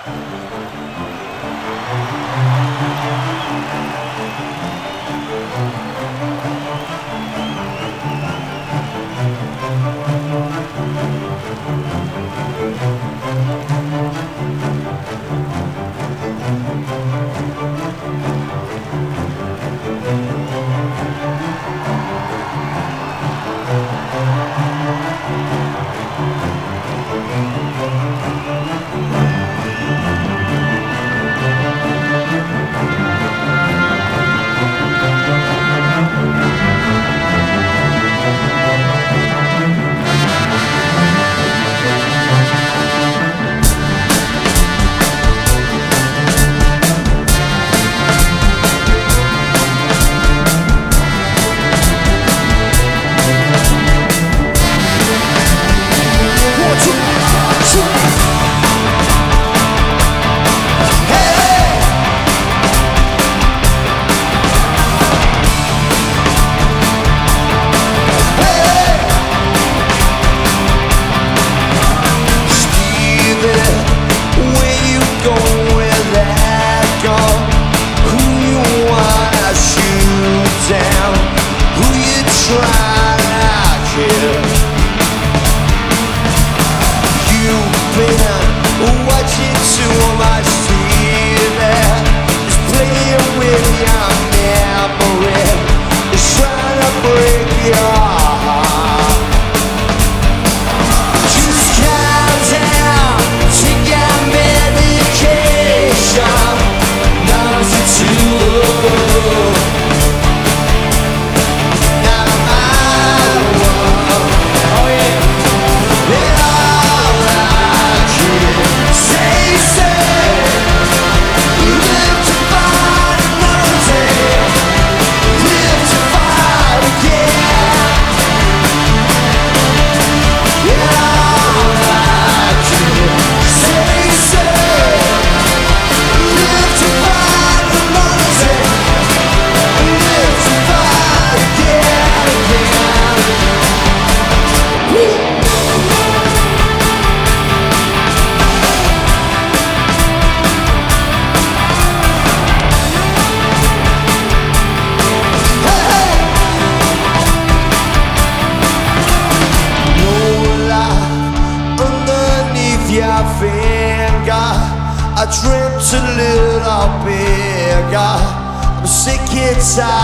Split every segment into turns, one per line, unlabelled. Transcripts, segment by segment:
I dreamt a little bigger. I'm sick and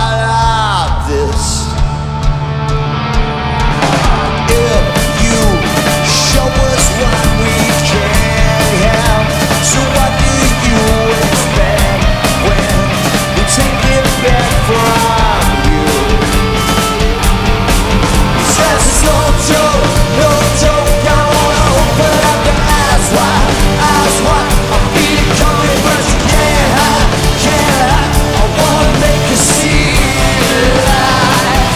tired of this. If you show us what we can't have, so what do you expect when we take it back from you? Says it's no joke, no joke. I wanna open up the eyes wide, eyes wide. I'm feeling coming, but you can't hide, can't hide. I wanna make you see the light.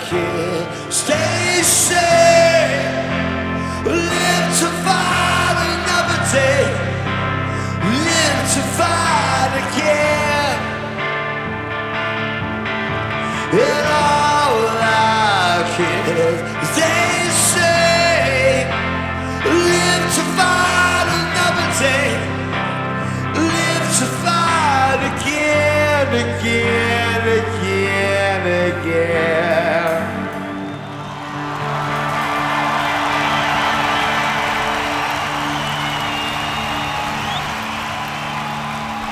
here. Stay safe.